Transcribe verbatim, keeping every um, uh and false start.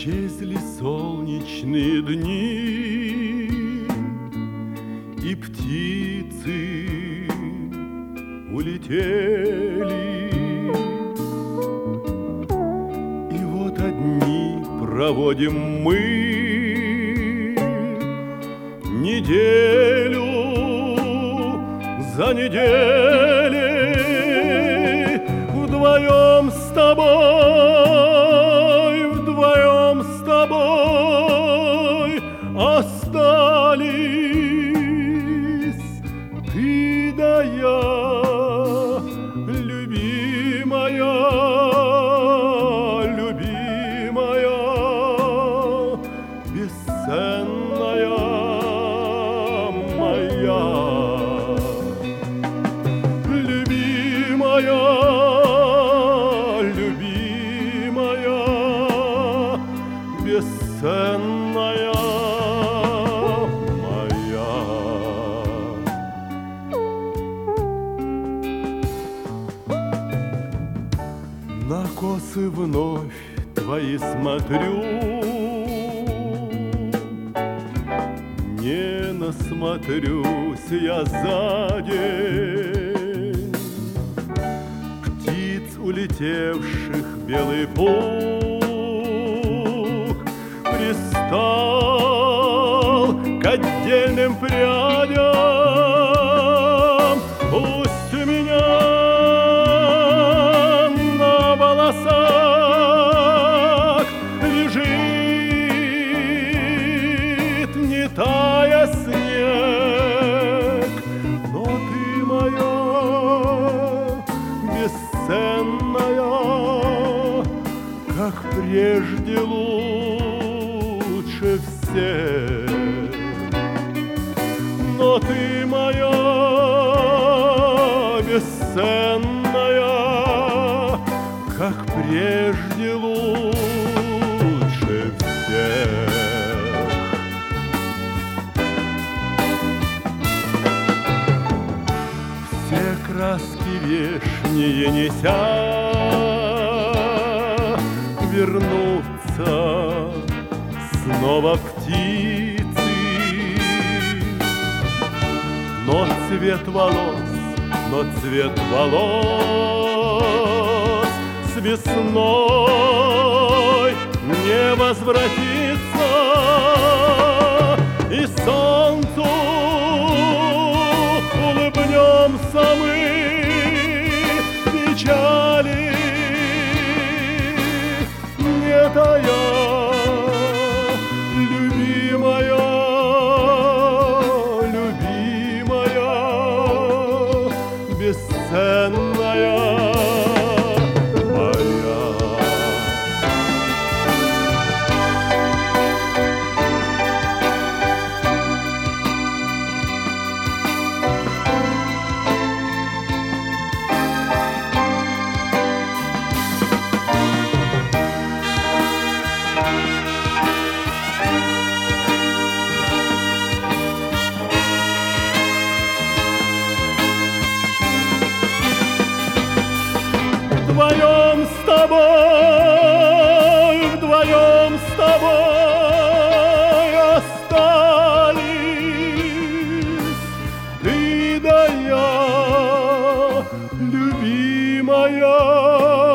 Исчезли солнечные дни, и птицы улетели, и вот одни проводим мы неделю за неделей вдвоем с тобой, вдвоем с тобой остались ты да я, любимая, любимая, бесценная моя, любимая, любимая, бесценная моя. На косы вновь твои смотрю, не насмотрюсь я за день птиц, улетевших белый пух пристал к отдельным прядям. Пусть у меня на волосах лежит, не тая, снег, но ты моя бесценная, как прежде лучше всех. Но ты моя бесценная, как прежде лучше всех. Все краски вешние неся, вернутся снова птицы, но цвет волос, но цвет волос с весной не возвратится, и солнцу улыбнемся мы печали не тая, любимая, любимая, бесценная моя. Вдвоем с тобой, вдвоем с тобой остались ты да я, любимая.